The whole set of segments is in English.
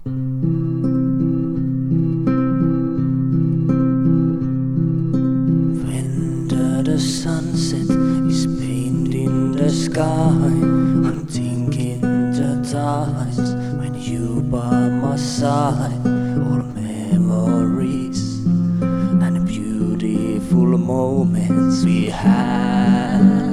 When the sunset is painting the sky, I'm thinking the times when you by my side. All memories and beautiful moments we had.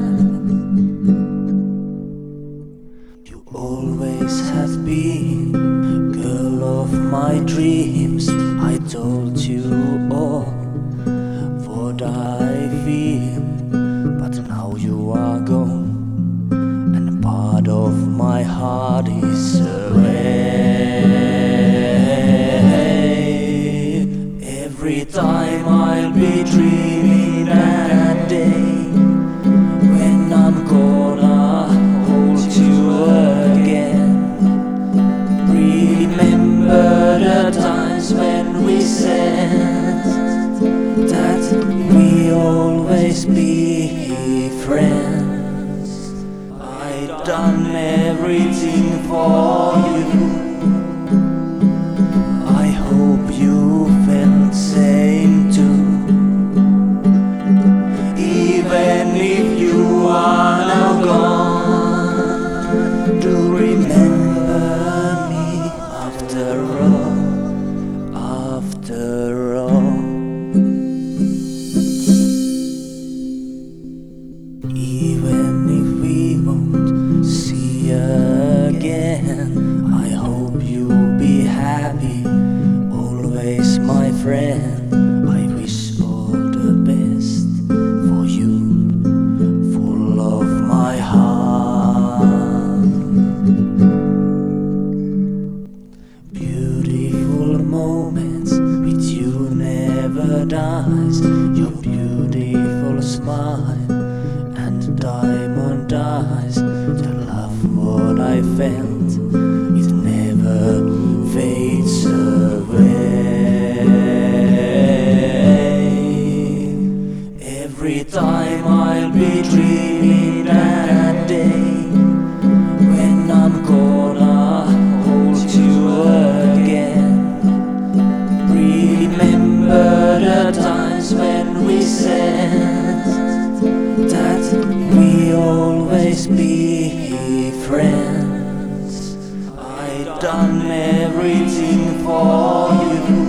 You always have been girl of my dreams. I told you all what I feel, but now you are gone, and a part of my heart is away. Every time I'll be dreaming that day when I'm gonna hold you again. Remember the times when we said that we always be friends. I done everything for you. I hope you felt same too. Even if you are now gone, do remember me after all, after all. Even if we won't see again, I hope you'll be happy, always my friend. I wish all the best for you, full of my heart. Beautiful moments with you never dies. Your beautiful smile and diamond eyes, the love what I felt, it never fades away. Every time I'll be dreaming that day when I'm gonna hold you again. Remember the times when we said that we always be friends. I done everything for you.